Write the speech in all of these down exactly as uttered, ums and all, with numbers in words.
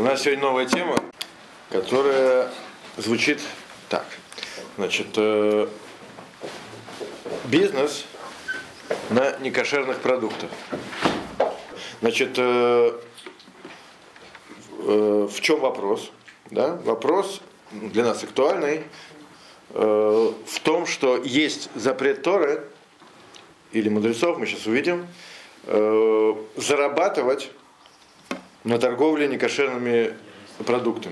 нас сегодня новая тема, которая звучит так. Значит, э, бизнес на некошерных продуктах. Значит, э, э, в чем вопрос? Да? Вопрос для нас актуальный э, в том, что есть запрет Торы или мудрецов, мы сейчас увидим, э, зарабатывать на торговле некошерными продуктами.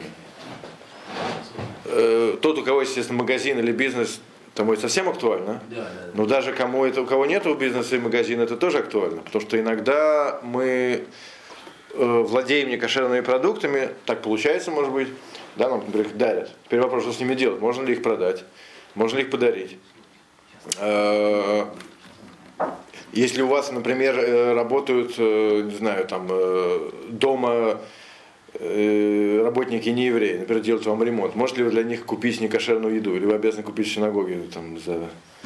Э, тот, у кого есть, естественно, магазин или бизнес, тому это совсем актуально. Да, да, да. Но даже кому это, у кого нет бизнеса и магазина, это тоже актуально. Потому что иногда мы э, владеем некошерными продуктами, так получается, может быть, да, нам, например, их дарят. Теперь вопрос, что с ними делать? Можно ли их продать? Можно ли их подарить? Э, Если у вас, например, работают, не знаю, там дома работники не евреи, например, делают вам ремонт, можете ли вы для них купить некошерную еду, или вы обязаны купить в синагоге там, за,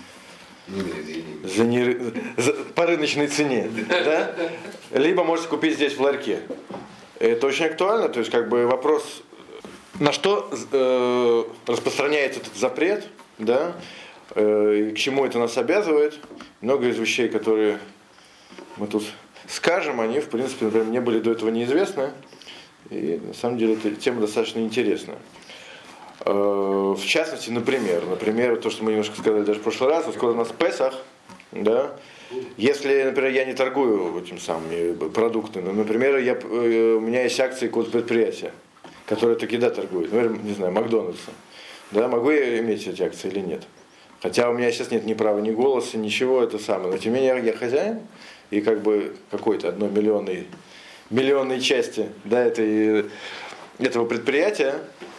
за, не, за по рыночной цене, да? Либо можете купить здесь в ларьке. Это очень актуально, то есть как бы вопрос, на что э, распространяется этот запрет, да? К чему это нас обязывает. Много из вещей, которые мы тут скажем, они, в принципе, например, мне были до этого неизвестны. И на самом деле эта тема достаточно интересная. В частности, например, например, то, что мы немножко сказали даже в прошлый раз, вот скоро у нас Песах, да, если, например, я не торгую этим самыми продуктами, но, например, я, у меня есть акции какого-то предприятия, которое таки да торгует, например, не знаю, Макдональдса, да, могу я иметь эти акции или нет? Хотя у меня сейчас нет ни права, ни голоса, ничего, это самое. Но тем не менее я хозяин, и как бы какой-то одной миллионной, миллионной части, да, этой, этого предприятия,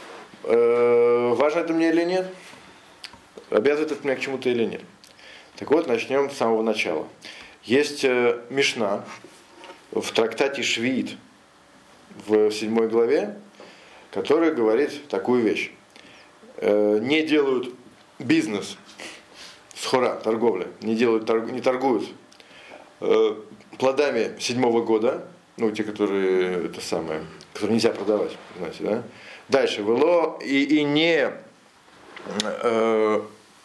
э, важно это мне или нет, обязывает это меня к чему-то или нет. Так вот, начнем с самого начала. Есть э, Мишна в трактате Швиит в седьмой главе, который говорит такую вещь. Э, не делают бизнес, схора, торговля, не делают, торг, не торгуют э, плодами седьмого года, ну, те, которые, это самое, которые нельзя продавать, знаете, да? Дальше, вело, и, и не э,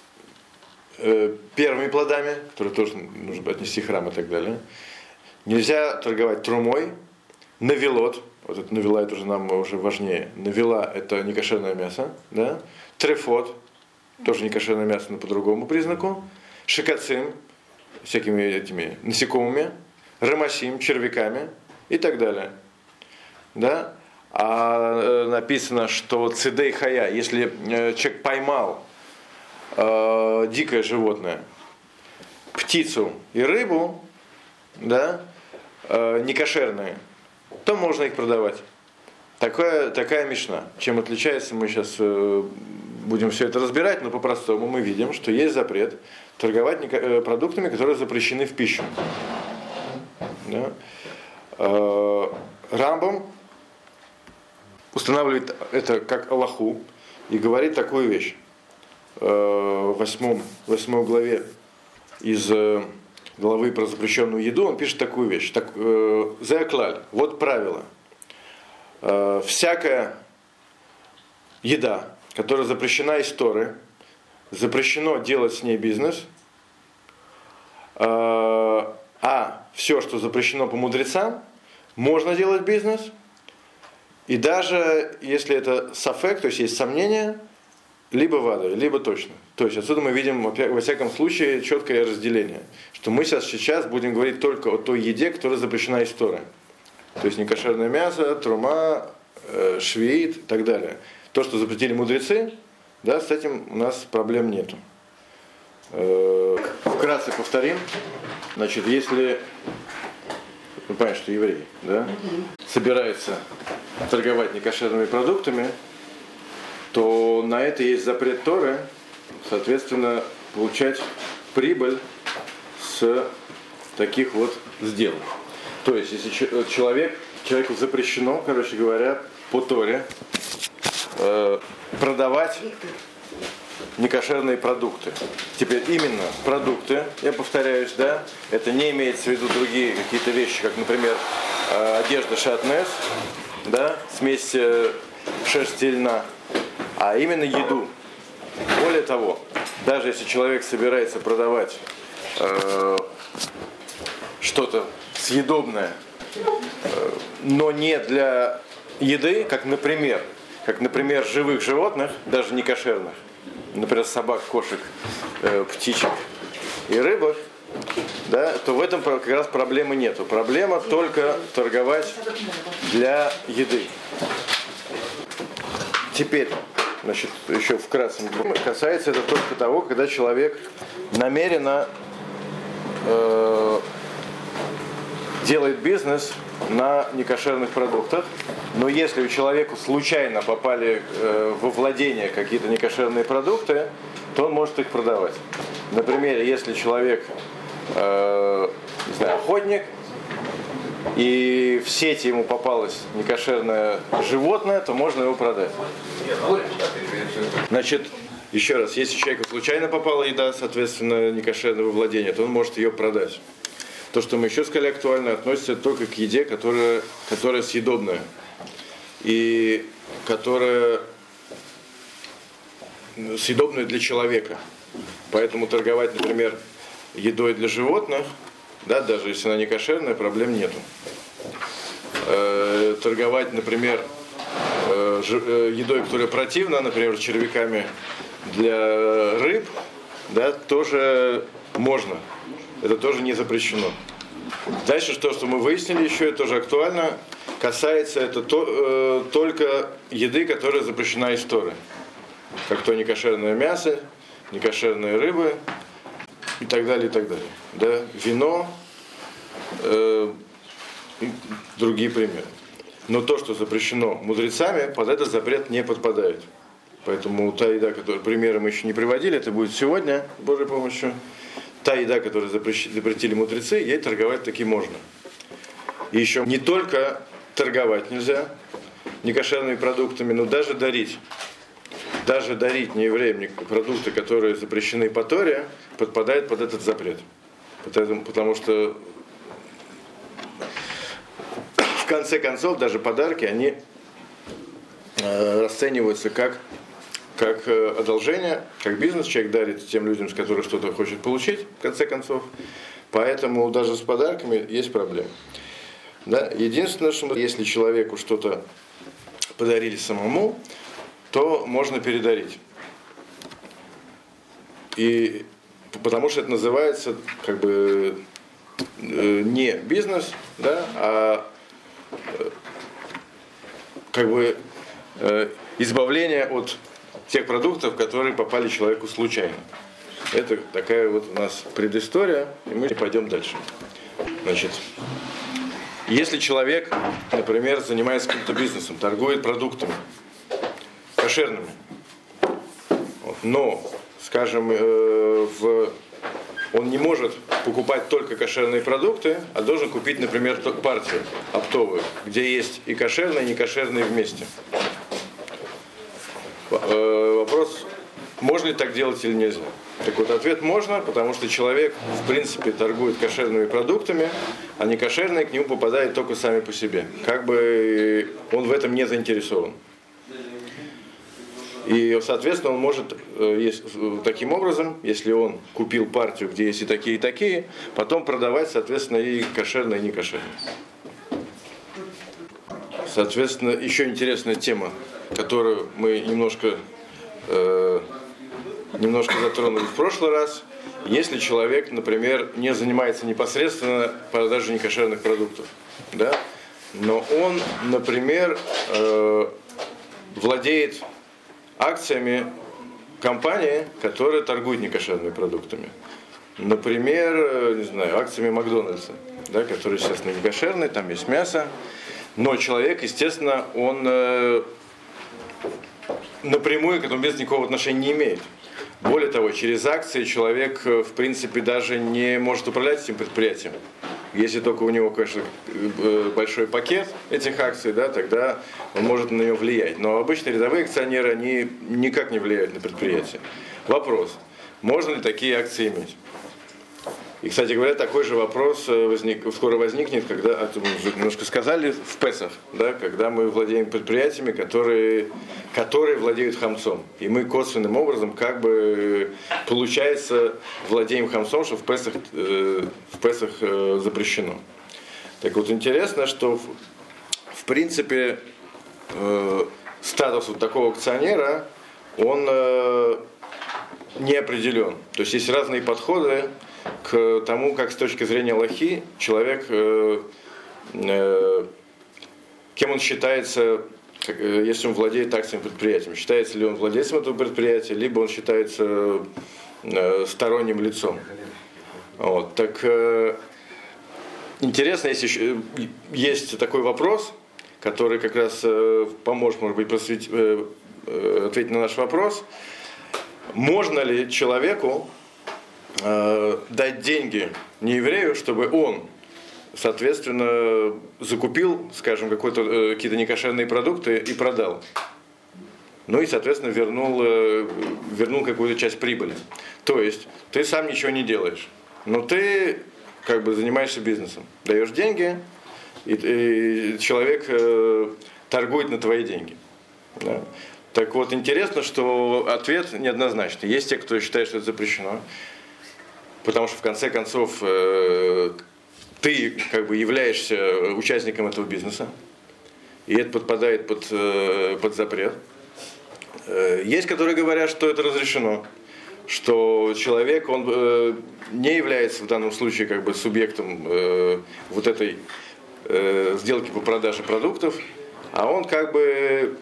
э, первыми плодами, которые тоже нужно отнести в храм и так далее. Нельзя торговать трумой, навелот, вот это навела, это уже нам уже важнее, навела, это некошерное мясо, да? Трефот, тоже некошерное мясо, но по другому признаку. Шикацим, всякими этими насекомыми. Рамасим, червяками и так далее. Да? А э, написано, что цидей хая, если э, человек поймал э, дикое животное, птицу и рыбу, да, э, некошерные, то можно их продавать. Такая, такая мишна. Чем отличается, мы сейчас э, будем все это разбирать, но по-простому мы видим, что есть запрет торговать э, продуктами, которые запрещены в пищу. Да? Э, Рамбам устанавливает это как алаху и говорит такую вещь. Э, в восьмом, восьмой главе из э, главы про запрещенную еду он пишет такую вещь. Так, э, «Зеаклаль», вот правило. Э, всякая еда, которая запрещена из Торы, запрещено делать с ней бизнес, э, а все, что запрещено по мудрецам, можно делать бизнес, и даже если это сафек, то есть есть сомнения, либо вада, либо точно. То есть отсюда мы видим, во всяком случае, четкое разделение, что мы сейчас, сейчас будем говорить только о той еде, которая запрещена из Торы. То есть некошерное мясо, трума, э, швеит и так далее. То, что запретили мудрецы, да, с этим у нас проблем нету. Э, вкратце повторим. Значит, если вы понимаете, что евреи, да, собираются торговать некошерными продуктами, то на это есть запрет Торы, соответственно, получать прибыль с таких вот сделок. То есть, если человек, человеку запрещено, короче говоря, по Торе э, продавать некошерные продукты. Теперь именно продукты, я повторяюсь, да, это не имеется в виду другие какие-то вещи, как, например, одежда шатнес, да, смесь э, шерсти и льна, а именно еду. Более того, даже если человек собирается продавать э, что-то съедобное, э, но не для еды, как, например, как, например, живых животных, даже не кошерных, например, собак, кошек, э, птичек и рыбок, да, то в этом как раз проблемы нету. Проблема только торговать для еды. Теперь, значит, еще вкратце касается это только того, когда человек намеренно э, делает бизнес на некошерных продуктах, но если у человека случайно попали э, во владение какие-то некошерные продукты, то он может их продавать. Например, если человек э, не знаю, охотник, и в сети ему попалось некошерное животное, то можно его продать. Значит, еще раз, если человеку случайно попала еда, соответственно, некошерного владения, то он может ее продать. То, что мы еще сказали актуально, относится только к еде, которая, которая съедобная. И которая съедобная для человека. Поэтому торговать, например, едой для животных, да, даже если она не кошерная, проблем нету. Э, торговать, например, э, ж, э, едой, которая противна, например, червяками для рыб, да, тоже можно. Это тоже не запрещено. Дальше то, что мы выяснили еще, это тоже актуально, касается это то, э, только еды, которая запрещена из Торы. Как то некошерное мясо, некошерные рыбы и так далее, и так далее. Да? Вино э, и другие примеры. Но то, что запрещено мудрецами, под этот запрет не подпадает. Поэтому та еда, которую примеры мы еще не приводили, это будет сегодня, с Божьей помощью. Та еда, которую запретили мудрецы, ей торговать таки можно. И еще не только торговать нельзя некошерными продуктами, но даже дарить. Даже дарить неевреям продукты, которые запрещены по Торе, подпадает под этот запрет. Потому, потому что в конце концов даже подарки, они э, расцениваются как, как э, одолжение, как бизнес. Человек дарит тем людям, с которых что-то хочет получить, в конце концов. Поэтому даже с подарками есть проблемы. Да? Единственное, что если человеку что-то подарили самому, то можно передарить. И потому что это называется как бы э, не бизнес, да, а э, как бы э, избавление от тех продуктов, которые попали человеку случайно. Это такая вот у нас предыстория, и мы пойдем дальше. Значит, если человек, например, занимается каким-то бизнесом, торгует продуктами кошерными, но, скажем, э, в, он не может покупать только кошерные продукты, а должен купить, например, партию оптовую, где есть и кошерные, и некошерные вместе. Э, вопрос, можно ли так делать или нельзя? Так вот, ответ можно, потому что человек, в принципе, торгует кошерными продуктами, а некошерные к нему попадают только сами по себе. Как бы он в этом не заинтересован. И, соответственно, он может таким образом, если он купил партию, где есть и такие, и такие, потом продавать, соответственно, и кошерные, и некошерные. Соответственно, еще интересная тема, которую мы немножко, э, немножко затронули в прошлый раз. Если человек, например, не занимается непосредственно продажей некошерных продуктов, да, но он, например, э, владеет акциями компании, которая торгует некошерными продуктами. Например, не знаю, акциями Макдональдса, да, которые, естественно, не кошерные, там есть мясо. Но человек, естественно, он э, напрямую к этому бизнесу никакого отношения не имеет. Более того, через акции человек, в принципе, даже не может управлять этим предприятием. Если только у него, конечно, большой пакет этих акций, да, тогда он может на него влиять. Но обычно рядовые акционеры, они никак не влияют на предприятие. Вопрос, можно ли такие акции иметь? И, кстати говоря, такой же вопрос возник, скоро возникнет, когда, а, мы уже немножко сказали, в Песах, да, когда мы владеем предприятиями, которые, которые владеют хамцом. И мы косвенным образом как бы, получается, владеем хамцом, что в Песах, э, в Песах э, запрещено. Так вот, интересно, что в, в принципе э, статус вот такого акционера, он э, не определен. То есть есть разные подходы к тому, как с точки зрения алахи человек, э, э, кем он считается, как, э, если он владеет акциями предприятия. Считается ли он владельцем этого предприятия, либо он считается э, сторонним лицом. Вот. Так э, интересно, если еще, есть такой вопрос, который как раз э, поможет, может быть, просветить, э, э, ответить на наш вопрос. Можно ли человеку э, дать деньги нееврею, чтобы он, соответственно, закупил, скажем, какой-то, э, какие-то некошерные продукты и продал? Ну и, соответственно, вернул, э, вернул какую-то часть прибыли. То есть ты сам ничего не делаешь, но ты как бы занимаешься бизнесом. Даешь деньги, и, и человек э, торгует на твои деньги. Да? Так вот, интересно, что ответ неоднозначный. Есть те, кто считает, что это запрещено, потому что в конце концов э, ты как бы являешься участником этого бизнеса, и это подпадает под, э, под запрет. Э, есть, которые говорят, что это разрешено, что человек, он э, не является в данном случае как бы субъектом э, вот этой э, сделки по продаже продуктов, а он как бы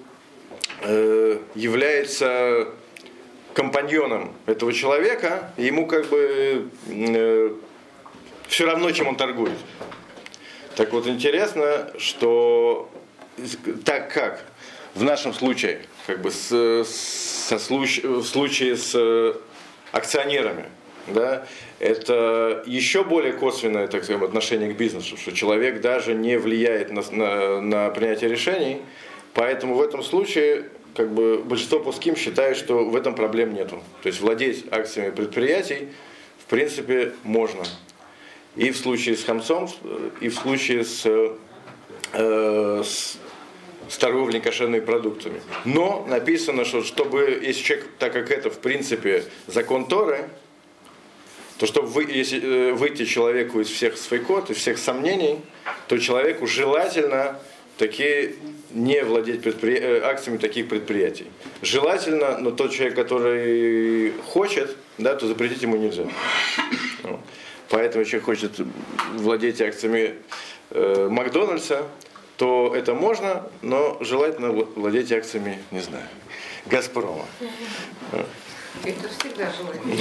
является компаньоном этого человека, и ему как бы э, все равно, чем он торгует. Так вот, интересно, что так как в нашем случае, как бы с, со случ, в случае с акционерами, да, это еще более косвенное, так скажем, отношение к бизнесу, что человек даже не влияет на, на, на принятие решений. Поэтому в этом случае как бы, большинство пуским считают, что в этом проблем нету. То есть владеть акциями предприятий в принципе можно. И в случае с хамцом, и в случае с, э, с, с торговлей кошерными продуктами. Но написано, что чтобы, если человек, так как это в принципе закон Торы, то чтобы вы, если, выйти человеку из всех свейкот, из всех сомнений, то человеку желательно таки не владеть предпри... акциями таких предприятий. Желательно, но тот человек, который хочет, да, то запретить ему нельзя. Вот. Поэтому, если человек хочет владеть акциями э, Макдональдса, то это можно, но желательно владеть акциями, не знаю, Газпрома. Это всегда желательно.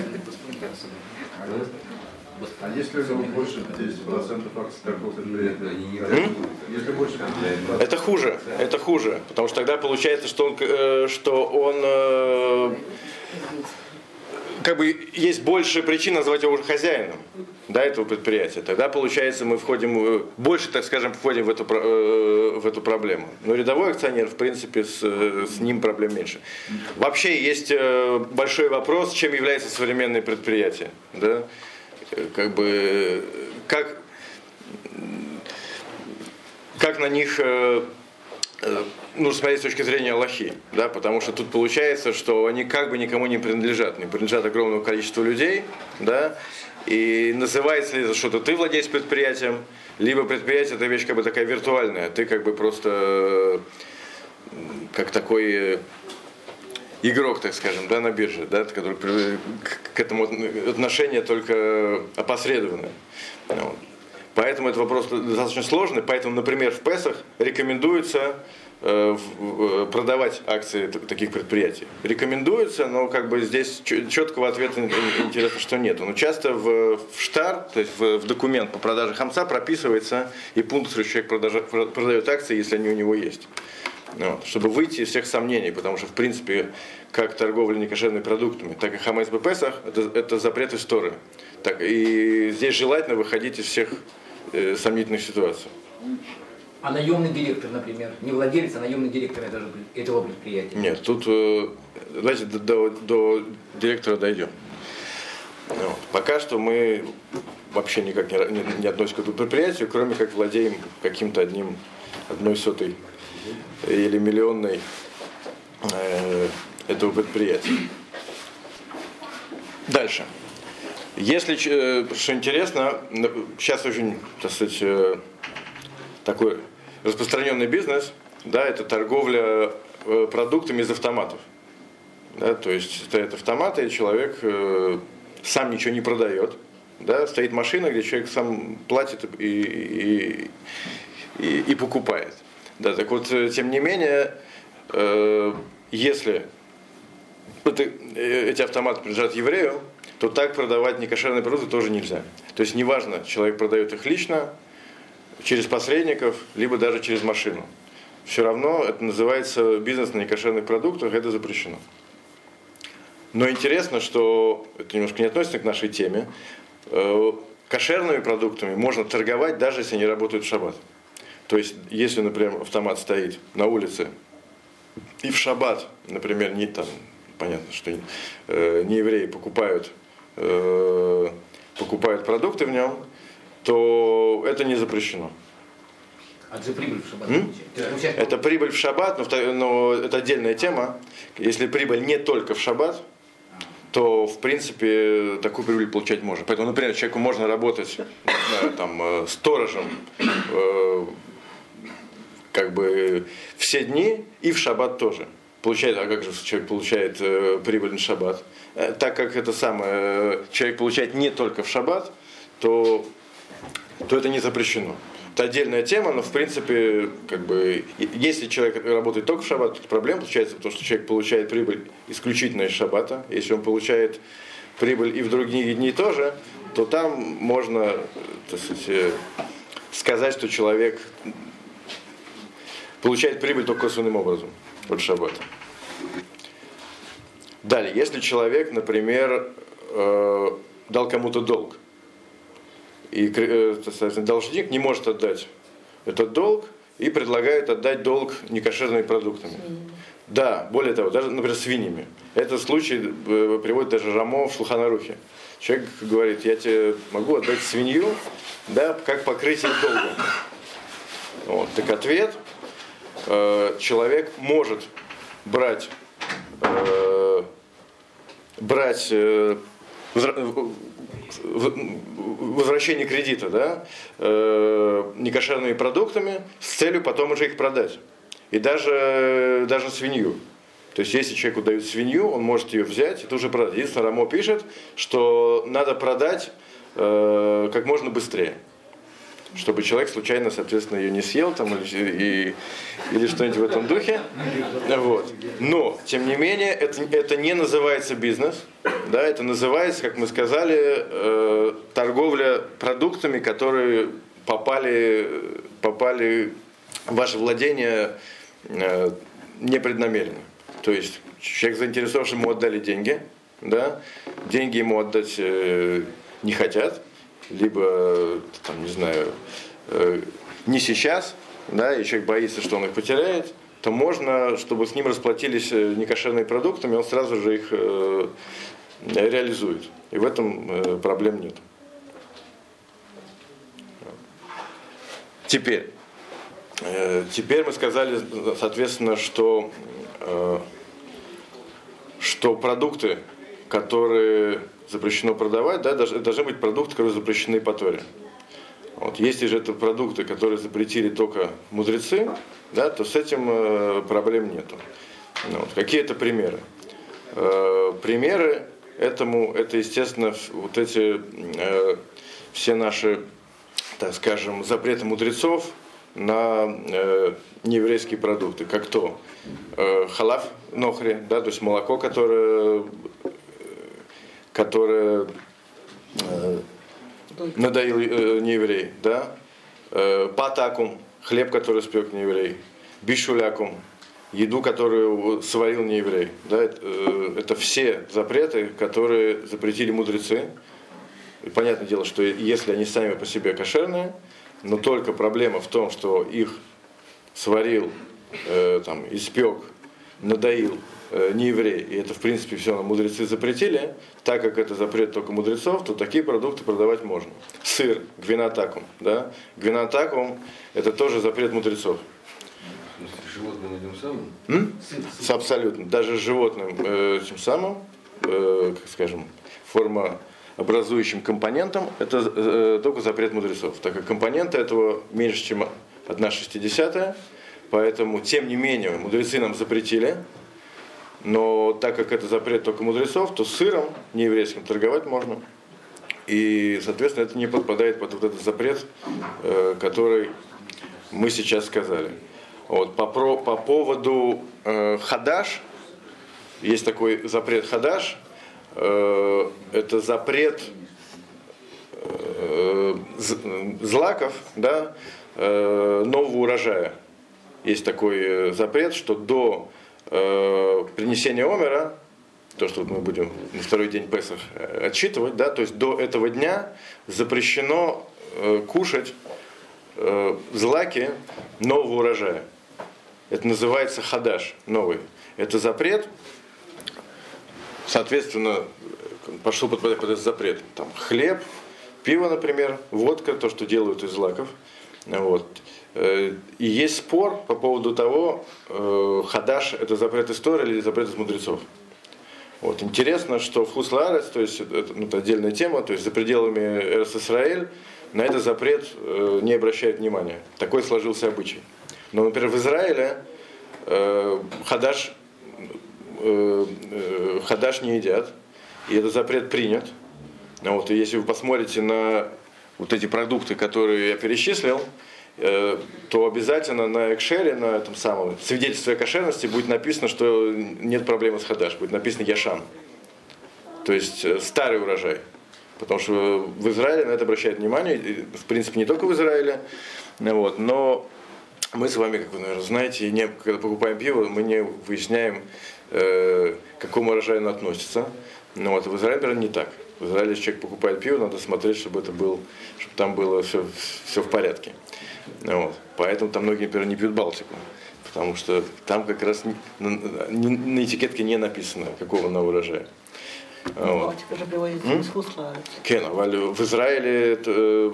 А если у него больше пятьдесят процентов акций такого предприятия? Если больше пятьдесят процентов. Это хуже, это хуже, потому что тогда получается, что он, э, что он э, как бы есть больше причин назвать его уже хозяином, да, этого предприятия. Тогда получается мы входим, больше, так скажем, входим в эту, э, в эту проблему. Но рядовой акционер, в принципе, с, с ним проблем меньше. Вообще есть э, большой вопрос, чем является современное предприятие, да? Как бы, как, как на них э, э, нужно смотреть с точки зрения алахи, да, потому что тут получается, что они как бы никому не принадлежат, не принадлежат огромному количеству людей, да, и называется ли это что-то ты владеешь предприятием, либо предприятие это вещь как бы такая виртуальная, ты как бы просто э, как такой игрок, так скажем, да, на бирже, да, который к этому отношение только опосредованное. Вот. Поэтому этот вопрос достаточно сложный. Поэтому, например, в Песах рекомендуется э, продавать акции таких предприятий. Рекомендуется, но как бы здесь четкого ответа интересно, что нет. Но часто в, в штар, то есть в, в документ по продаже хамца прописывается и пункт, что человек продажа, продает акции, если они у него есть. Вот, чтобы выйти из всех сомнений, потому что, в принципе, как торговля некошерными продуктами, так и хамец бепесах, это, это запрет истории. Так, и здесь желательно выходить из всех э, сомнительных ситуаций. А наемный директор, например, не владелец, а наемный директор этого, этого предприятия? Нет, тут, э, давайте до, до, до директора дойдем. Вот. Пока что мы вообще никак не, не, не относимся к этому предприятию, кроме как владеем каким-то одним, одной сотой или миллионной э, этого предприятия. Дальше. Если, э, что интересно, сейчас очень, так сказать, э, такой распространенный бизнес, да, это торговля э, продуктами из автоматов. Да, то есть стоят автоматы, и человек э, сам ничего не продает. Да, стоит машина, где человек сам платит и, и, и, и покупает. Да, так вот, тем не менее, э, если это, эти автоматы принадлежат еврею, то так продавать некошерные продукты тоже нельзя. То есть неважно, человек продает их лично, через посредников, либо даже через машину. Все равно это называется бизнес на некошерных продуктах, это запрещено. Но интересно, что это немножко не относится к нашей теме. Кошерными продуктами можно торговать, даже если они работают в шаббат. То есть, если, например, автомат стоит на улице, и в шаббат, например, не там, понятно, что э, не евреи покупают, э, покупают продукты в нем, то это не запрещено. А это прибыль в шаббат? Это прибыль в шаббат, но, но это отдельная тема. Если прибыль не только в шаббат, то, в принципе, такую прибыль получать можно. Поэтому, например, человеку можно работать да, там, сторожем э, как бы все дни и в шаббат тоже. Получает, а как же человек получает э, прибыль на шаббат? Э, так как это самое, э, человек получает не только в шаббат, то, то это не запрещено. Это отдельная тема, но в принципе, как бы, если человек работает только в шаббат, то проблема получается, потому что человек получает прибыль исключительно из шаббата. Если он получает прибыль и в другие дни тоже, то там можно, так сказать, сказать, что человек получает прибыль только косвенным образом от шаббата. Далее, если человек, например, дал кому-то долг, и должник не может отдать этот долг и предлагает отдать долг некошерными продуктами. Да, более того, даже, например, свиньями. Этот случай приводит даже Рамо в Шулхан Арухе. Человек говорит, я тебе могу отдать свинью, да, как покрытие долга. Вот. Так ответ, человек может брать, брать возвращение кредита, да, э, некошерными продуктами с целью потом уже их продать. И даже, даже свинью. То есть, если человеку дают свинью, он может ее взять и тут же продать. Единственное, Рамо пишет, что надо продать э, как можно быстрее. Чтобы человек случайно, соответственно, ее не съел там, или, и, или что-нибудь в этом духе. Вот. Но, тем не менее, это, это не называется бизнес. Да, это называется, как мы сказали, э, торговля продуктами, которые попали, попали в ваше владение э, непреднамеренно. То есть человек заинтересован, что ему отдали деньги, да, деньги ему отдать э, не хотят, либо, там, не знаю, э, не сейчас, да, и человек боится, что он их потеряет, то можно, чтобы с ним расплатились некошерными продуктами, он сразу же их э, реализует. И в этом э, проблем нет. Теперь, э, теперь мы сказали, соответственно, что, э, что продукты, которые запрещено продавать, да, должны, должны быть продукты, которые запрещены по Торе. Вот. Если же это продукты, которые запретили только мудрецы, да, то с этим э, проблем нету. Ну, вот. Какие это примеры? Э, примеры этому, это, естественно, вот эти э, все наши, так скажем, запреты мудрецов на э, нееврейские продукты, как то э, халав нохри, да, то есть молоко, которое которое э, надоил э, нееврей, да, э, патакум, хлеб, который спек нееврей, бишулякум, еду, которую сварил нееврей, да, это, э, это все запреты, которые запретили мудрецы. И понятное дело, что если они сами по себе кошерные, но только проблема в том, что их сварил, э, там, испек надоил э, не еврей, и это в принципе все мудрецы запретили, так как это запрет только мудрецов, то такие продукты продавать можно. Сыр, гвинотакум, да, гвинотакум это тоже запрет мудрецов. С животным этим самым? М? С абсолютно. Даже с животным э, тем самым, э, как скажем, формообразующим компонентом, это э, только запрет мудрецов. Так как компоненты этого меньше, чем одна шестидесятая, поэтому, тем не менее, мудрецы нам запретили, но так как это запрет только мудрецов, то с сыром нееврейским торговать можно. И, соответственно, это не подпадает под вот этот запрет, э, который мы сейчас сказали. Вот, по, про, по поводу э, хадаш, есть такой запрет хадаш, э, это запрет э, злаков, да, э, нового урожая. Есть такой запрет, что до э, принесения омера, то, что мы будем на второй день Песах отсчитывать, да, то есть до этого дня запрещено э, кушать э, злаки нового урожая. Это называется хадаш, новый. Это запрет, соответственно, пошел подпадать под этот запрет. Там хлеб, пиво, например, водка, то, что делают из злаков. Вот. И есть спор по поводу того, хадаш это запрет из Торы или запрет из мудрецов. Вот. Интересно, что в Хуслаарец, то есть это, ну, это отдельная тема, то есть за пределами Эрец Исраэль на этот запрет не обращают внимания. Такой сложился обычай. Но, например, в Израиле э, хадаш, э, э, хадаш не едят, и этот запрет принят. Вот, и если вы посмотрите на вот эти продукты, которые я перечислил, э, то обязательно на экшере, на этом самом свидетельстве о кошерности будет написано, что нет проблемы с хадаш, будет написано яшан. То есть э, старый урожай. Потому что в Израиле на это обращают внимание, и, в принципе, не только в Израиле, вот, но мы с вами, как вы, наверное, знаете, не, когда покупаем пиво, мы не выясняем, э, к какому урожаю оно относится. Но вот в Израиле, наверное, не так. В Израиле, если человек покупает пиво, надо смотреть, чтобы это был, чтобы там было все, все в порядке. Вот. Поэтому там многие, например, не пьют Балтику. Потому что там как раз не, на, на этикетке не написано, какого она урожая. Вот. Балтика же приводится из Хуслаарец. Кен, в Израиле это,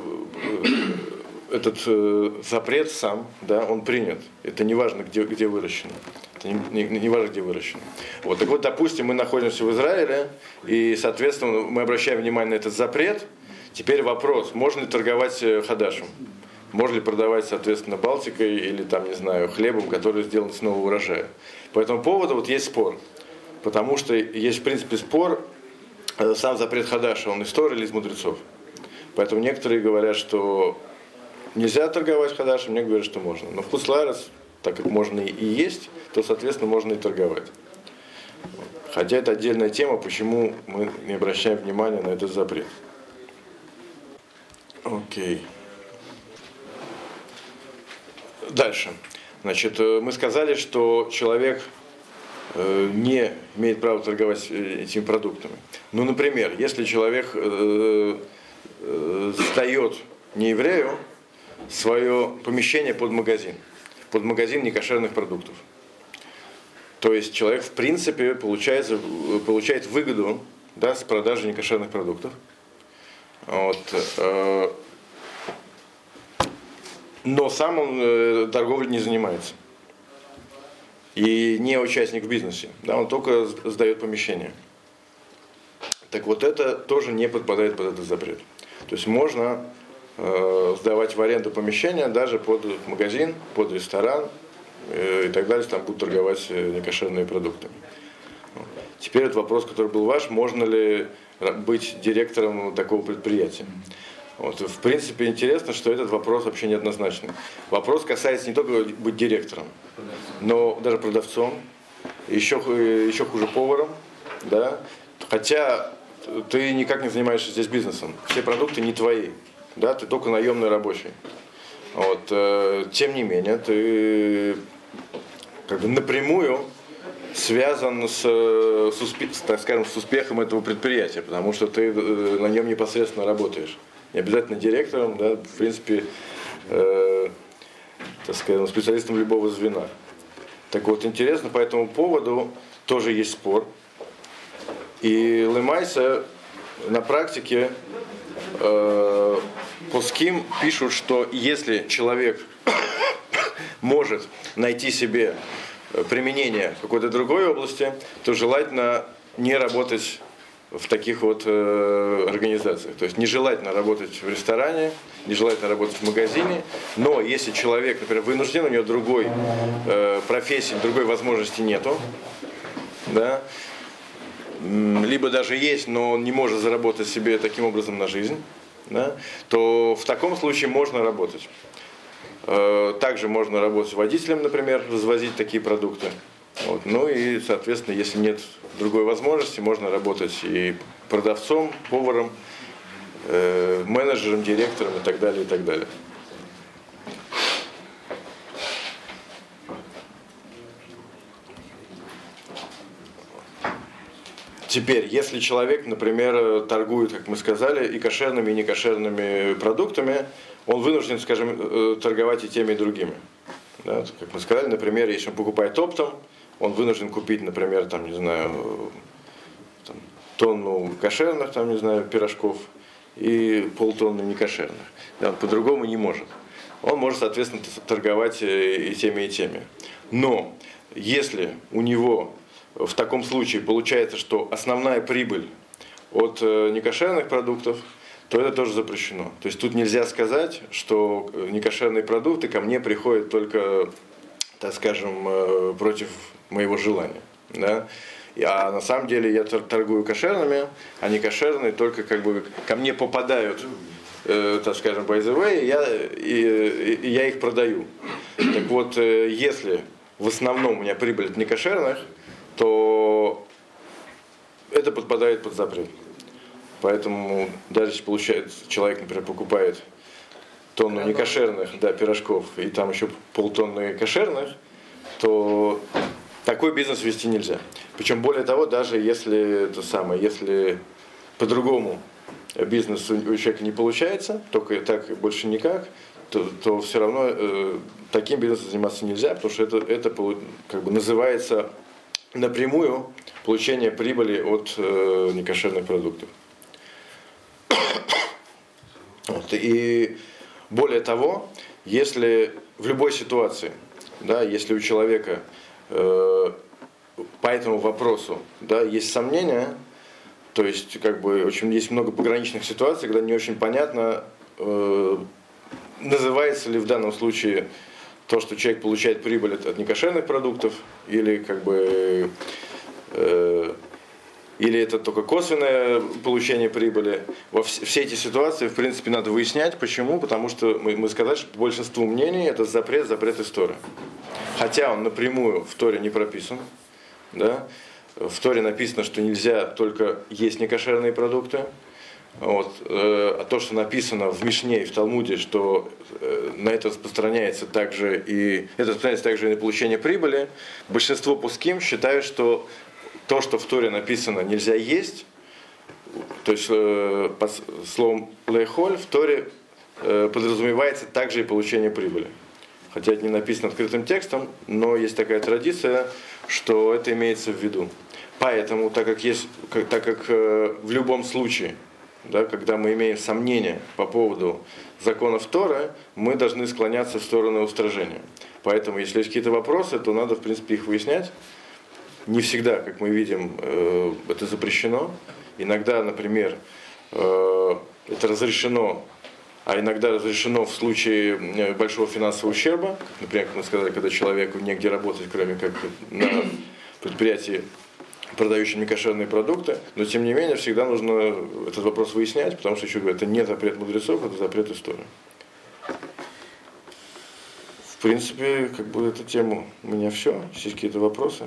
этот э, запрет сам, да, он принят. Это не важно, где, где выращено. Это не, не, не важно, где выращено. Вот, так вот, допустим, мы находимся в Израиле, и, соответственно, мы обращаем внимание на этот запрет. Теперь вопрос, можно ли торговать хадашем? Можно ли продавать, соответственно, Балтикой или, там, не знаю, хлебом, который сделан с нового урожая? По этому поводу вот есть спор. Потому что есть, в принципе, спор, сам запрет хадаша, он из Торы или из мудрецов. Поэтому некоторые говорят, что нельзя торговать хадашем, мне говорят, что можно. Но в Хуслаарец, так как можно и есть, то, соответственно, можно и торговать. Хотя это отдельная тема, почему мы не обращаем внимания на этот запрет. Окей. Дальше. Значит, мы сказали, что человек не имеет права торговать этими продуктами. Ну, например, если человек э, э, сдает нееврею свое помещение под магазин, под магазин некошерных продуктов. То есть человек, в принципе, получает, получает выгоду, да, с продажи некошерных продуктов. Вот, э, но сам он э, торговлей не занимается. И не участник в бизнесе, да, он только сдает помещение. Так вот это тоже не подпадает под этот запрет. То есть можно э, сдавать в аренду помещение даже под магазин, под ресторан э, и так далее, там будут торговать некошерными продуктами. Теперь этот вопрос, который был ваш, можно ли быть директором такого предприятия. Вот. В принципе, интересно, что этот вопрос вообще неоднозначный. Вопрос касается не только быть директором, но даже продавцом, еще, еще хуже поваром. Да? Хотя ты никак не занимаешься здесь бизнесом. Все продукты не твои. Да? Ты только наемный рабочий. Вот. Тем не менее, ты как бы напрямую связан с, с, успех, так скажем, с успехом этого предприятия, потому что ты на нем непосредственно работаешь. Не обязательно директором, да, в принципе, э, так скажем, специалистом любого звена. Так вот, интересно, по этому поводу тоже есть спор. И лемайса на практике э, пуским пишут, что если человек может найти себе применение в какой-то другой области, то желательно не работать в таких вот э, организациях. То есть нежелательно работать в ресторане, нежелательно работать в магазине, но если человек, например, вынужден, у него другой э, профессии, другой возможности нету, да, либо даже есть, но он не может заработать себе таким образом на жизнь, да, то в таком случае можно работать. Э, также можно работать водителем, например, развозить такие продукты. Вот. Ну и, соответственно, если нет другой возможности, можно работать и продавцом, поваром, э, менеджером, директором и так далее, и так далее. Теперь, если человек, например, торгует, как мы сказали, и кошерными, и некошерными продуктами, он вынужден, скажем, торговать и теми, и другими. Да, как мы сказали, например, если он покупает оптом, он вынужден купить, например, там, не знаю, там, тонну кошерных, там, не знаю, пирожков и полтонны некошерных. Да, он по-другому не может. Он может, соответственно, торговать и теми, и теми. Но если у него в таком случае получается, что основная прибыль от некошерных продуктов, то это тоже запрещено. То есть тут нельзя сказать, что некошерные продукты ко мне приходят только, так скажем, против моего желания. Да? А на самом деле я торгую кошерными, а некошерные только как бы ко мне попадают, э, так скажем, by the way, я, и, и я их продаю. Так вот, э, если в основном у меня прибыль от некошерных, то это подпадает под запрет. Поэтому даже если получается, человек, например, покупает тонну некошерных, да, пирожков и там еще полтонны кошерных, то такой бизнес вести нельзя. Причем более того, даже если это самое, если по-другому бизнес у человека не получается, только так и больше никак, то, то все равно э, таким бизнесом заниматься нельзя, потому что это, это как бы называется напрямую получение прибыли от э, некошерных продуктов. Вот. И более того, если в любой ситуации, да, если у человека э, по этому вопросу, да, есть сомнения, то есть как бы очень есть много пограничных ситуаций, когда не очень понятно, э, называется ли в данном случае то, что человек получает прибыль от, от некошерных продуктов, или как бы э, или это только косвенное получение прибыли. Во вс- все эти ситуации, в принципе, надо выяснять. Почему? Потому что мы, мы сказали, что по большинству мнений это запрет, запрет из Торы. Хотя он напрямую в Торе не прописан. Да? В Торе написано, что нельзя только есть некошерные продукты. Вот. А то, что написано в Мишне и в Талмуде, что на это распространяется также и это распространяется также и на получение прибыли, большинство пуским считают, что то, что в Торе написано нельзя есть, то есть по словом лейхоль в Торе подразумевается также и получение прибыли. Хотя это не написано открытым текстом, но есть такая традиция, что это имеется в виду. Поэтому, так как, есть, так как в любом случае, да, когда мы имеем сомнения по поводу законов Торы, мы должны склоняться в сторону устражения. Поэтому, если есть какие-то вопросы, то надо, в принципе, их выяснять. Не всегда, как мы видим, это запрещено. Иногда, например, это разрешено, а иногда разрешено в случае большого финансового ущерба. Например, как мы сказали, когда человеку негде работать, кроме как на предприятии, продающим некошерные продукты. Но, тем не менее, всегда нужно этот вопрос выяснять, потому что, еще говорю, это не запрет мудрецов, это запрет истории. В принципе, как бы эту тему у меня все. Есть какие-то вопросы?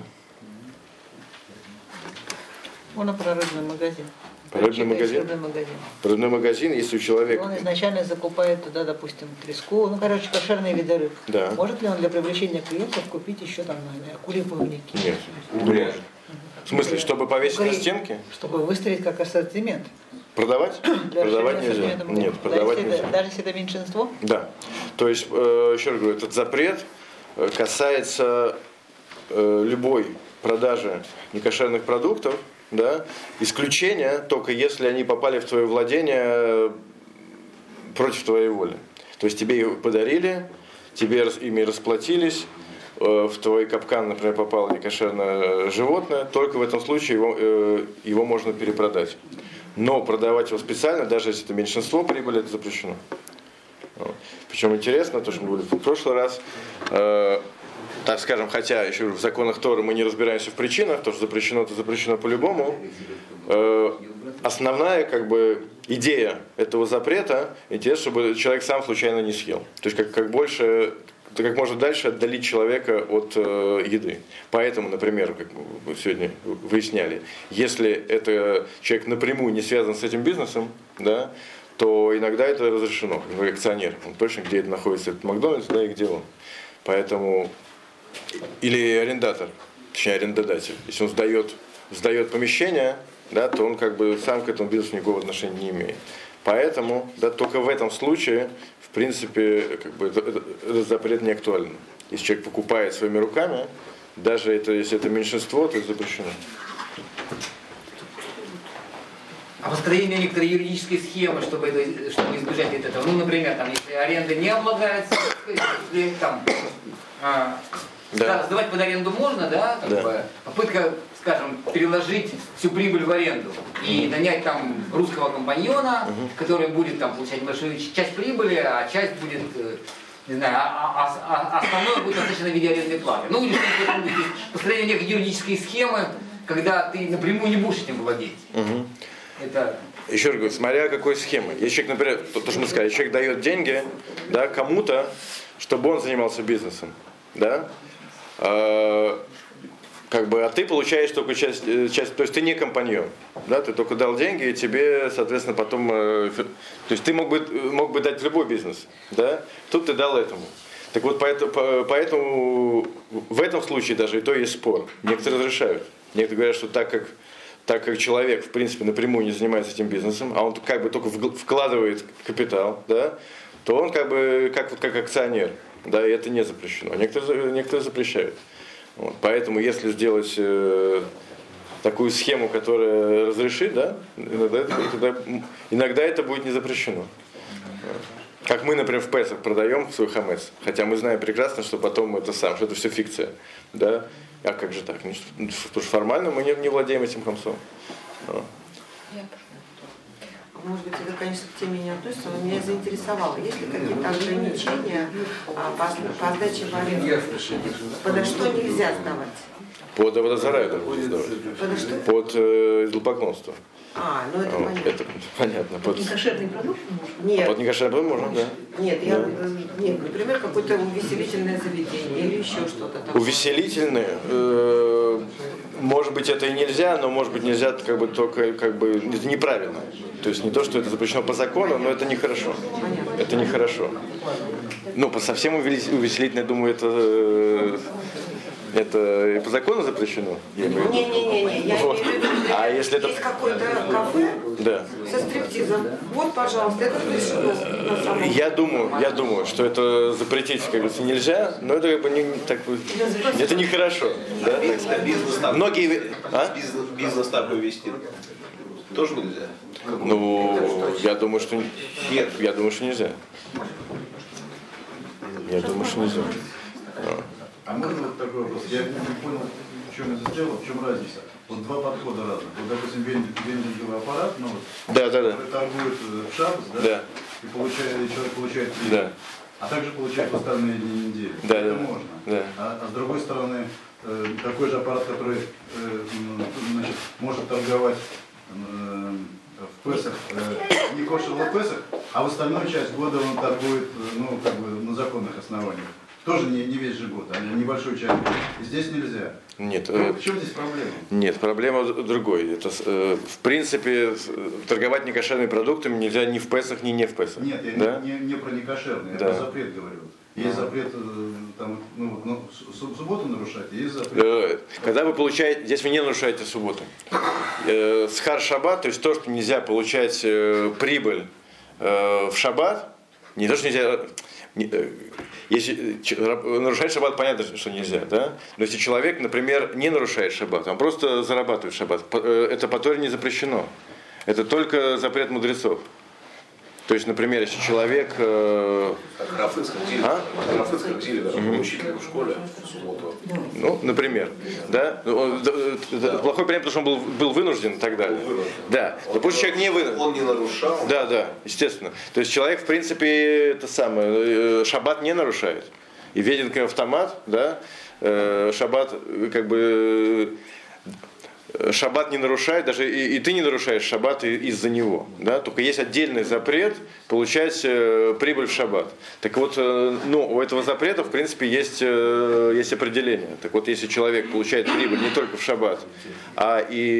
Он про рыбный магазин. Рыбный магазин? Рыбный магазин. Рыбный магазин, если у человека... Он изначально закупает туда, допустим, треску, ну, короче, кошерные виды рыб. Да. Может ли он для привлечения клиентов купить еще там куриные плавники? Нет, не может. В смысле, чтобы повесить на стенке? Чтобы выставить как ассортимент. Продавать? Для продавать нельзя. ассортимента. Нет, продавать даже нельзя. Это, даже если это меньшинство? Да. То есть, еще раз говорю, этот запрет касается э, любой продажи некошерных продуктов, да, исключение только если они попали в твое владение против твоей воли. То есть тебе его подарили, тебе ими расплатились, в твой капкан, например, попало некошерное животное, только в этом случае его, его можно перепродать. Но продавать его специально, даже если это меньшинство прибыли, это запрещено. Причем интересно, то, что мы говорили в прошлый раз, э, так скажем, хотя еще в законах Торы мы не разбираемся в причинах, то, что запрещено, это запрещено по-любому. Э, основная как бы идея этого запрета, идея, чтобы человек сам случайно не съел. То есть как, как больше... то как можно дальше отдалить человека от э, еды. Поэтому, например, как мы сегодня выясняли, если это человек напрямую не связан с этим бизнесом, да, то иногда это разрешено, как акционер. Он точно, где это находится, этот Макдональдс, да, и где он. Поэтому, или арендатор, точнее арендодатель, если он сдает, сдает помещение, да, то он как бы сам к этому бизнесу никакого отношения не имеет. Поэтому, да, только в этом случае, в принципе, как бы, этот запрет не актуален. Если человек покупает своими руками, даже это, если это меньшинство, то это запрещено. А построение некоторой юридической схемы, чтобы, это, чтобы избежать от этого. Ну, например, там, если аренда не облагается, если там, а, да. сдавать под аренду можно, да? Как да. бы, попытка, скажем, переложить всю прибыль в аренду и нанять там русского компаньона, угу. который будет там получать большую часть прибыли, а часть будет, не знаю, а, а, а основное будет назначено в виде арендной платы. Ну, или что-то построение некой юридической схемы, когда ты напрямую не будешь этим владеть. Угу. Это... Еще раз говорю, смотря какой схемы. Если человек, например, то, то, что мы сказали, человек дает деньги, да, кому-то, чтобы он занимался бизнесом, да, э, как бы, а ты получаешь только часть, часть, то есть ты не компаньон, да, ты только дал деньги, и тебе, соответственно, потом, э, то есть ты мог бы, мог бы дать любой бизнес, да, тут ты дал этому. Так вот, поэтому, поэтому в этом случае даже и то есть спор. Некоторые разрешают. Некоторые говорят, что так как так как человек, в принципе, напрямую не занимается этим бизнесом, а он как бы только вкладывает капитал, да, то он как бы как, как акционер, да, и это не запрещено. Некоторые, некоторые запрещают. Вот. Поэтому, если сделать э, такую схему, которая разрешит, да, иногда это, тогда, иногда это будет не запрещено. Как мы, например, в Песах продаем свой хамец, хотя мы знаем прекрасно, что потом это сам, что это все фикция, да. А как же так? Потому что формально мы не, не владеем этим хамцом. Может быть, это, конечно, к теме не относится, но меня заинтересовало. Есть ли какие-то ограничения а, по, по сдаче в аренду? Подо что нельзя сдавать? Под водозараю даже будет сдавать. Подо что? Под э, идолопоклонство. А, ну это вот, понятно. Это понятно. Под некошерный продукт можно? Нет. А под некошерный продукт можно, да. Нет, да. я, нет, например, какое-то увеселительное заведение или еще что-то такое. Увеселительное, э, может быть, это и нельзя, но может быть нельзя как бы только как бы это неправильно. То есть не то, что это запрещено по закону, но это нехорошо. Понятно. Это нехорошо. Ну, по совсем увеселительное, я думаю, это. Это по закону запрещено? Не-не-не, я вот. имею в виду, а если это... есть какое-то кафе да. со стриптизом. Вот, пожалуйста, это разрешено на самом деле. Я думаю, я думаю, что это запретить, как говорится, нельзя, но это как бы не так, это нехорошо. Да? Бизнес так. Многие... А? Бизнес, бизнес такой вести. Тоже нельзя? Ну, я думаю, что нет. Я думаю, что нельзя. Я думаю, что нельзя. А можно вот такой вопрос? Я не понял, в чем это сделал, в чем разница. Вот два подхода разных. Вот, допустим, вендинговый аппарат, ну, вот, да, да, да. который торгует в шаббат, да? Да. И, получает, и человек получает прибыль, да. а также получает в остальные дни недели. Да, это да. можно. Да. А, а с другой стороны, э, такой же аппарат, который э, значит, может торговать э, в Песах, э, не кошер в Песах, а в остальную часть года он торгует ну, как бы на законных основаниях. Тоже не, не весь же год, а небольшой часть. Здесь нельзя. Нет. Ну, э, в чем здесь проблема? Нет, проблема другой. Это, э, в принципе, торговать некошерными продуктами нельзя ни в Песах, ни не в Песах. Нет, я да? не, не, не про некошерные, да. я про запрет говорю. Есть запрет э, там, ну, ну, в субботу нарушать, есть запрет. Когда вы получаете, здесь вы не нарушаете субботу. Э, схар шаббат, то есть то, что нельзя получать э, прибыль э, в шаббат, не то, что нельзя. Если нарушать шаббат, понятно, что нельзя, да? Но если человек, например, не нарушает шаббат, он просто зарабатывает шаббат, это по Торе не запрещено. Это только запрет мудрецов. То есть, например, если человек... Э... Как Раф Ицхак Зиль, а? Раф Ицхак Зиль, даже был учителем в школе в субботу. Ну, например, да? Плохой пример, потому что он был, был вынужден и так далее. Да, но пусть человек не вынужден. Он не нарушал. Да, да, естественно. То есть человек, в принципе, это самое, шаббат не нарушает. И веден как автомат, да, шаббат как бы... Шаббат не нарушает, даже и, и ты не нарушаешь шаббат из-за него. Да? Только есть отдельный запрет получать э, прибыль в шаббат. Так вот, э, ну, у этого запрета, в принципе, есть, э, есть определение. Так вот, если человек получает прибыль не только в шаббат, а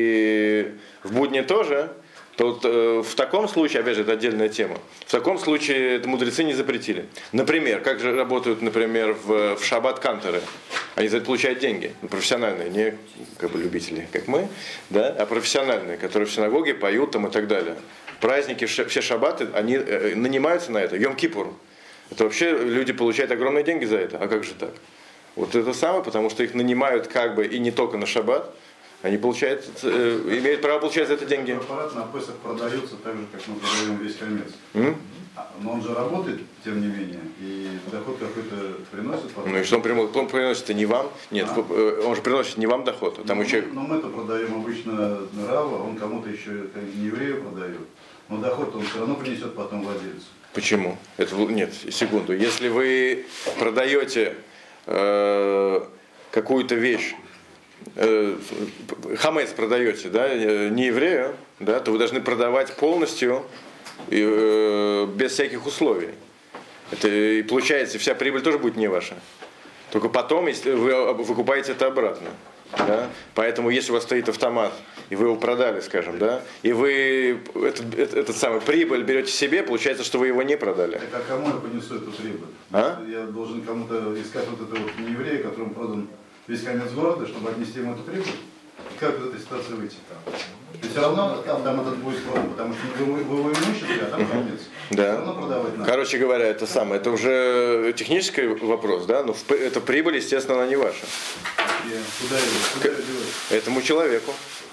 и в будни тоже, то вот, э, в таком случае, опять же, это отдельная тема, в таком случае это мудрецы не запретили. Например, как же работают, например, в, в шаббат канторы. Они за это получают деньги, профессиональные, не как бы любители, как мы, да, а профессиональные, которые в синагоге поют там и так далее. Праздники, все шаббаты, они э, нанимаются на это. Йом-Кипур. Это вообще люди получают огромные деньги за это. А как же так? Вот это самое, потому что их нанимают как бы и не только на шаббат. Они получают, э, имеют право получать за это деньги. Аппарат на Песах продается так же, как мы продаем весь хамец. Mm? Но он же работает, тем не менее, и доход какой-то приносит. Потом. Ну и что он приносит? Он приносит не вам? Нет, а? Он же приносит не вам доход. Там ну, еще... Но мы-то продаем обычно Рава, он кому-то еще не еврею продает. Но доход он все равно принесет потом владельцу. Почему? Это, нет, секунду. Если вы продаете э, какую-то вещь, э, хамец продаете, да, не еврею, да, то вы должны продавать полностью и, э, без всяких условий. Это, и получается, вся прибыль тоже будет не ваша. Только потом, если вы выкупаете это обратно. Да? Поэтому, если у вас стоит автомат, и вы его продали, скажем, да, и вы этот, этот, этот самый прибыль берете себе, получается, что вы его не продали. Так а кому я понесу эту прибыль? А? Я должен кому-то искать вот этого вот нееврея, которому продан весь хамец города, чтобы отнести ему эту прибыль? И как из этой ситуации выйти? И все равно там, там этот будет продан, потому что вы, вы его имуществе, а там хамец. Да. Все равно продавать надо. Короче говоря, это самое, это уже технический вопрос, да, но эта прибыль, естественно, она не ваша. Куда ее? Куда ее делать? Этому человеку.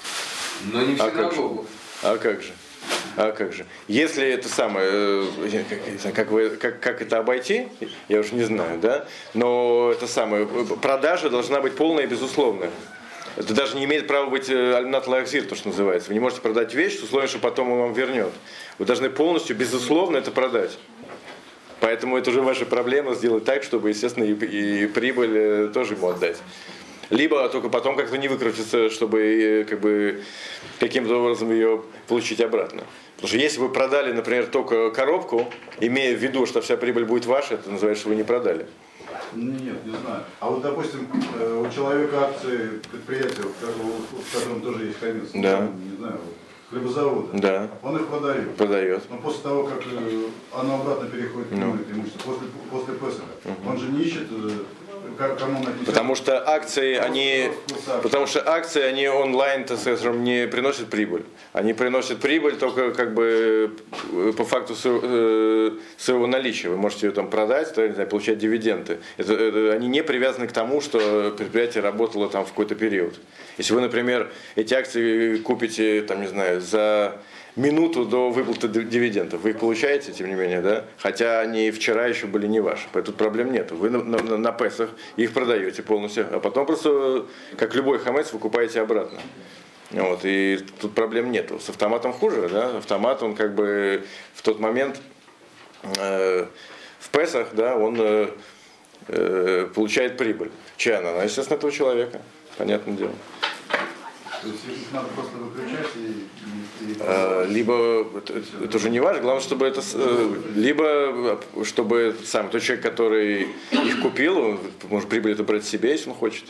Но не в а как же? А как же? А как же? Если это самое, как, вы, как, как это обойти, я уже не знаю, да, но это самое, продажа должна быть полная и безусловная. Это даже не имеет права быть альмнат лахзир, то, что называется. Вы не можете продать вещь с условием, что потом он вам вернет. Вы должны полностью, безусловно, это продать. Поэтому это уже ваша проблема сделать так, чтобы, естественно, и, и прибыль тоже ему отдать. Либо только потом как-то не выкрутиться, чтобы как бы, каким-то образом ее получить обратно. Потому что если вы продали, например, только коробку, имея в виду, что вся прибыль будет ваша, это называется, что вы не продали. Нет, не знаю. А вот, допустим, у человека акции предприятия, в котором тоже есть хамец, да. не знаю, хлебозавода, да. Он их продает. Продает. Но после того, как оно обратно переходит в ну. имущество, после, после Песаха, угу. Он же не ищет, кому написать. Потому что акции, они, потому что акции, они онлайн, так скажем, не приносят прибыль. Они приносят прибыль только как бы по факту своего наличия. Вы можете ее там продать, то, не знаю, получать дивиденды. Это, это, они не привязаны к тому, что предприятие работало там в какой-то период. Если вы, например, эти акции купите, там, не знаю, за минуту до выплаты дивидендов, вы их получаете, тем не менее, да? Хотя они вчера еще были не ваши, поэтому тут проблем нет. Вы на, на, на Песах их продаете полностью, а потом просто, как любой хамец, выкупаете обратно. Вот, и тут проблем нету. С автоматом хуже, да? Автомат, он как бы в тот момент э, в Песах, да, он э, э, получает прибыль. Чья она? Она, естественно, этого человека. Понятное дело. То есть их надо просто выключать и... и, и... А, либо, это, это уже не важно, главное, чтобы это, либо, чтобы сам тот человек, который их купил, он может прибыль это брать себе, если он хочет.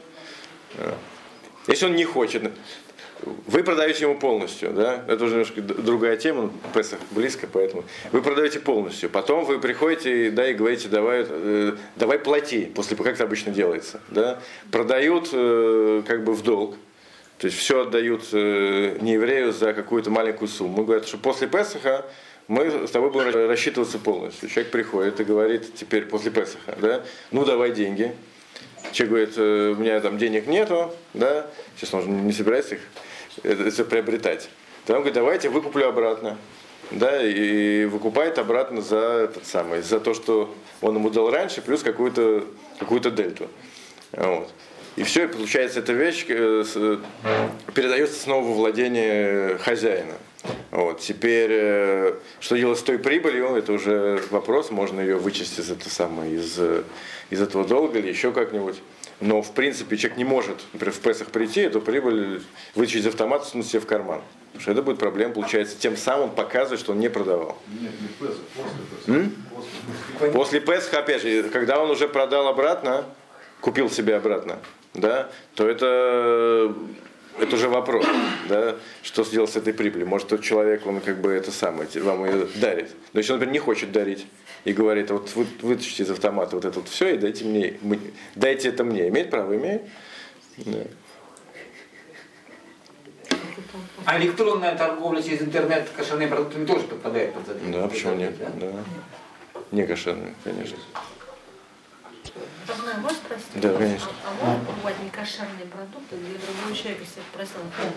Если он не хочет, вы продаете ему полностью, да? Это уже немножко другая тема, Песах близко, поэтому вы продаете полностью. Потом вы приходите, да, и говорите, давай, э, давай плати, после как это обычно делается, да? Продают э, как бы в долг. То есть все отдают э, нееврею за какую-то маленькую сумму. Говорят, что после Песаха мы с тобой будем рассчитываться полностью. Человек приходит и говорит теперь после Песаха, да, ну давай деньги. Человек говорит, у меня там денег нету, да, сейчас он не собирается их это, это приобретать. Тогда он говорит, давайте я выкуплю обратно. Да, и выкупает обратно за этот самый, за то, что он ему дал раньше, плюс какую-то какую-то дельту. Вот. И все, и получается, эта вещь передается снова во владение хозяина. Вот. Теперь, что делать с той прибылью, это уже вопрос, можно ее вычесть из, это самое, из, из этого долга или еще как-нибудь. Но, в принципе, человек не может, например, в Песах прийти, эту прибыль вытащить из автомата, сунуть себе в карман. Потому что это будет проблема, получается, тем самым показывать, что он не продавал. Нет, не Песах, после Песаха. После, после Песаха, опять же, когда он уже продал обратно, купил себе обратно, да, то это, это уже вопрос, да, что сделать с этой прибылью. Может, тот человек, он как бы это самое, вам ее дарит. Но если он, например, не хочет дарить и говорит, вот вы, вытащите из автомата вот это вот все и дайте мне, дайте это мне. Имеет право? Имеет? Да. А электронная торговля через интернет кошерными продуктами тоже подпадает под это? Да, почему нет? Да? Да. Не кошерные, конечно. Можно, можно спросить? Да, конечно. А, а можно покупать некошерные продукты, где другой человек, если просил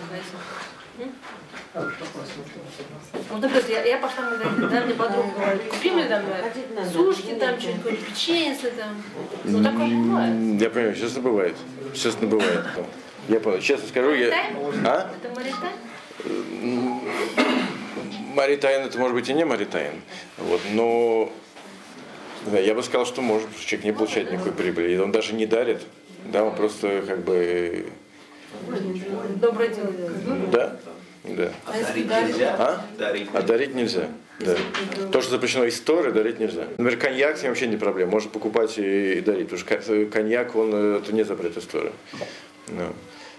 в магазин? Ну, допустим, я, я пошла в магазин, да, мне подруга говорит, купи мне там сушки, там что-нибудь, печенье, там. Ну, такое бывает. Я понимаю, честно бывает. Честно бывает. Я понял. Честно скажу, я... А? Это маритайн? Маритайн, это может быть и не маритайн. Вот, но... Да, я бы сказал, что может, что человек не получает никакой прибыли. И он даже не дарит. Да, он просто как бы... Доброе дело делает. Да? Да. А если дарить? А? А дарить нельзя. Да. То, что запрещено из Торы, дарить нельзя. Например, коньяк с ним вообще не проблема. Можно покупать и, и дарить. Потому что коньяк, он, это не запрет из Торы. No.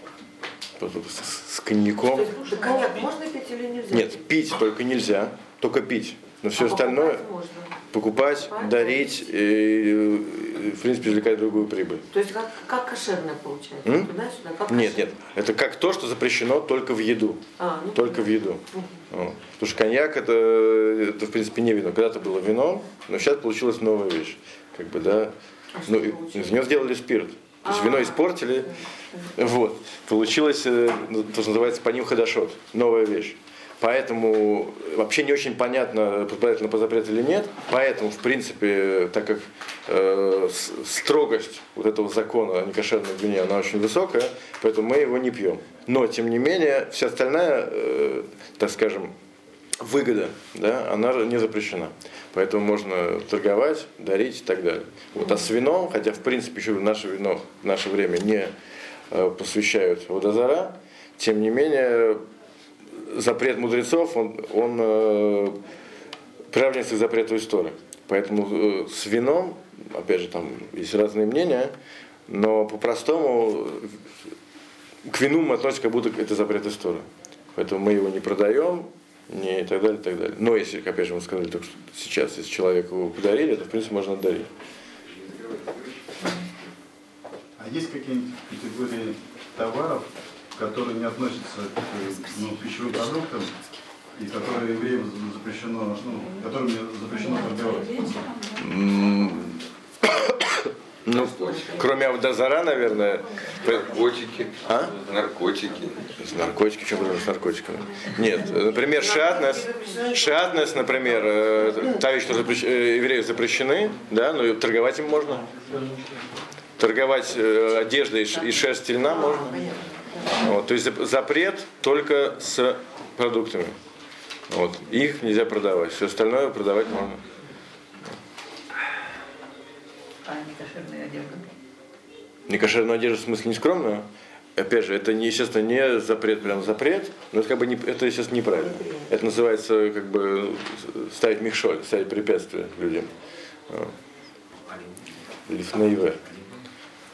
С, с коньяком. Да коньяк можно пить или нельзя? Нет, пить только нельзя. Только пить. Но все а остальное покупать, покупать дарить и, в принципе, извлекать другую прибыль. То есть как, как кошерное получается? Туда-сюда? Как нет, нет. Это как то, что запрещено только в еду. А, ну, только в еду. Угу. Вот. Потому что коньяк это, это, в принципе, не вино. Когда-то было вино, но сейчас получилась новая вещь. Как бы, да. А ну, из него сделали спирт. То есть вино испортили, вот. Получилось, ну, то, что называется, паним хадашот, новая вещь. Поэтому вообще не очень понятно, подпадает ли по запрету или нет. Поэтому, в принципе, так как э, строгость вот этого закона о некошерном вине, она очень высокая, поэтому мы его не пьем. Но, тем не менее, вся остальная, э, так скажем, выгода, да, она не запрещена. Поэтому можно торговать, дарить и так далее. Вот. А с вином, хотя в принципе еще наше вино в наше время не э, посвящают водозара, тем не менее запрет мудрецов, он, он э, приравнивается к запрету истории. Поэтому э, с вином, опять же, там есть разные мнения, но по-простому к вину мы относимся, как будто это запрет истории. Поэтому мы его не продаем, не и так далее, и так далее. Но если, опять же, мы сказали только что сейчас, если человеку подарили, то в принципе можно отдарить. А есть какие-нибудь категории товаров, которые не относятся к ну, пищевым продуктам и которые евреям запрещено, ну, которыми запрещено торговать? Ну, кроме Авдозара, наверное. Наркотики. А? Наркотики. Наркотики, что будем с наркотиками? Нет, например, шатнес, шатнес, например, та вещь, что запрещ... евреи запрещены, да, но торговать им можно. Торговать одеждой из шерсти льна можно. Вот, то есть запрет только с продуктами. Вот, их нельзя продавать, все остальное продавать можно. А некошерная одежда? Некошерная одежда в смысле не скромная? Опять же, это, не, естественно, не запрет, прям запрет, но это, как бы, не, это, естественно, неправильно. Это называется, как бы, ставить михшоль, ставить препятствия людям. Лифнейвер.